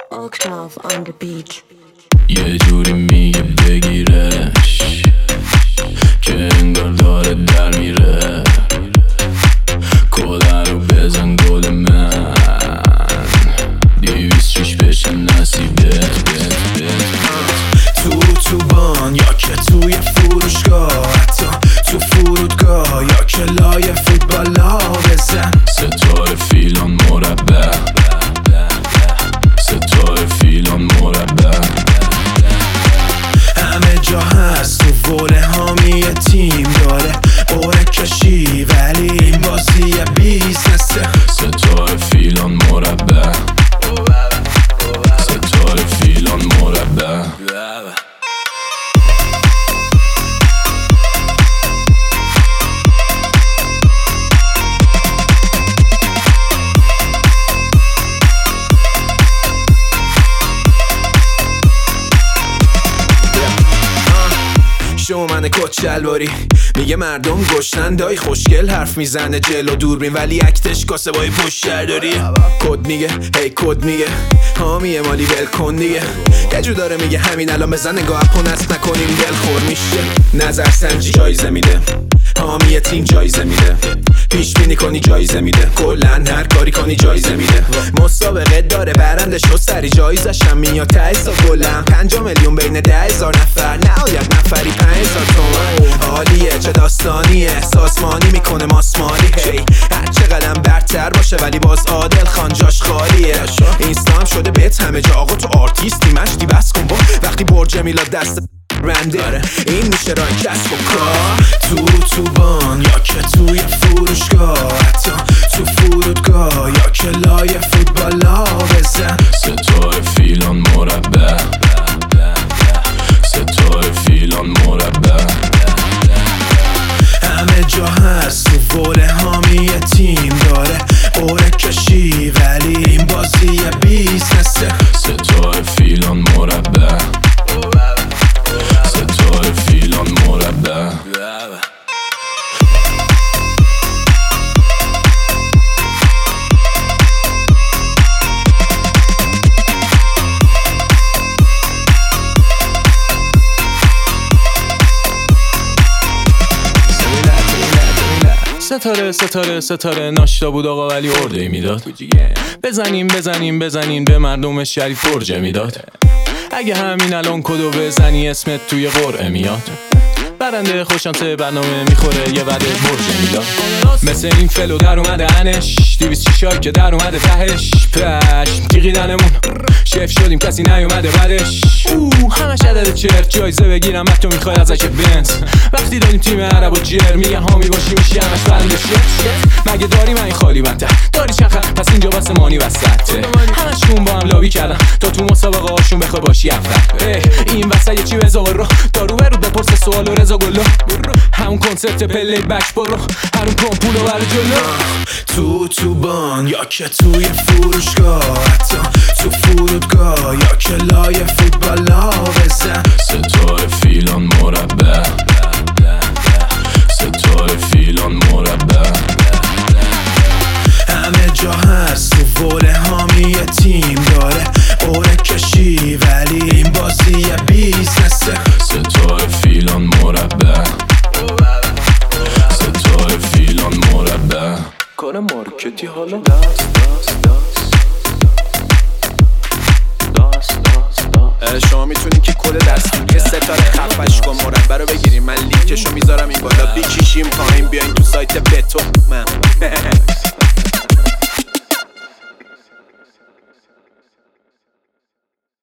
Octave on the beat. یه جوری میگه بگیرش که انگار داره در میره. کده رو بزن گل من 206 بشه نصیبت. تو بان یا که توی فروشگاه، حتی تو فرودگاه یا که لای فوتبالا بزن. ستاره فیلان مربع، ستاره فیلان مربع. همه جا هست تو وله هامی تیم داره قره کشی، ولی این بازی بیزنسه. ستاره فیلان مربع، ستاره فیلان مربع. شومن کچلواری میگه مردم گشتن دای خوشگل حرف میزنه جلو دوربین، ولی اکتش کاسه بای پشت داری. کد میگه هی کد میگه حامیه مالی ول کن دیگه. یه جو داره میگه همین الان بزن نگاه اپون است نکنیم دل خور میشه. نظر سنجی جایزه میده، حامی تیم جایزه میده، پیش بینی کنی جایزه میده، کلن هر کاری کنی جایزه میده. مسابقه داره برندش رو سری جایزش هم میاد ته سا گلم 5 میلیون بین 10,000 نفر، نهایت نفری 5,000 تومن. عالیه چه داستانیه، سازمانی میکنه ماسمالی. هی هر چه قدم برتر باشه ولی باز عادل خان جاش خالیه. اینستا هم شده بهت همه جا آقا تو آرتیستی مشتی بس کن با وقتی برج میلاد دست رنده. این میشه راه کسب و کار تو بان یا که توی فروشگاه، حتی تو فرودگاه یا که لای فوتبالا بزن. ستاره فیلان مربع، ستاره فیلان مربع. همه جا هست تو وله هامی تیم داره قره کشی، ولی این بازی بیزنسه. ستاره فیلان مربع، ستاره فیلان مربع. ستاره ستاره ستاره ناشتا بود آقا ولی ارده میداد. بزنیم به مردم شریف فرجه میداد. اگه همین الان کدو بزنی اسمت توی قرعه میاد. برنده خوشانسه برنامه میخوره یه وعده برجه میداد. مثل این فلو در اومده انش 206 که در اومده تهش. پشم تیغیدنمون شف شدیم کسی نیومده بعدش. همش عدد چرت جایزه بگیرم بعد تو میخوای ازش بنز. وقتی داریم تیم عرب و جر میگه حامی باشی میشی همش برنده شت. مگه داری من این خالی بنده داری چخه پس اینجا بس مانی وسطه. همشون با هم لابی کردن تا تو مسابقه هاشون بخوای باشی اول. این وسط یه چی بزاق رو دارو برود بپرس سوال و رضا گلو. همون کنسپت پلی بک برو هرون کن پولو برو جلو. تو بان یا که توی فروشگاه، حتی تو فرودگاه یا که لای فوتبالا بزن. ستاره فیلان مربع، ستاره فیلان مربع. همه جا هست تو وله هامی تیم داره قره کشی، ولی این بازی بیزنسه. ستاره فیلان مربع، ستاره فیلان مربع. کار مارکتی حالا شما میتونین که کل دستور ستاره خفش کن مربع رو بگیریم. من لینکشو میذارم این بالا، بیکشیم پایین بیاین تو سایت بتو من